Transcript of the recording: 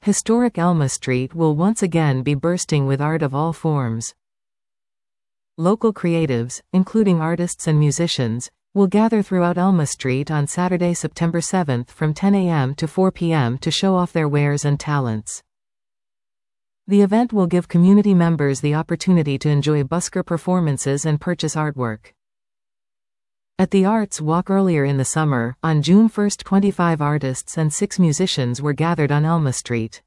Historic Elma Street will once again be bursting with art of all forms. Local creatives, including artists and musicians, will gather throughout Elma Street on Saturday, September 7 from 10 a.m. to 4 p.m. to show off their wares and talents. The event will give community members the opportunity to enjoy busker performances and purchase artwork. At the Arts Walk earlier in the summer, on June 1, 25 artists and 6 musicians were gathered on Elma Street.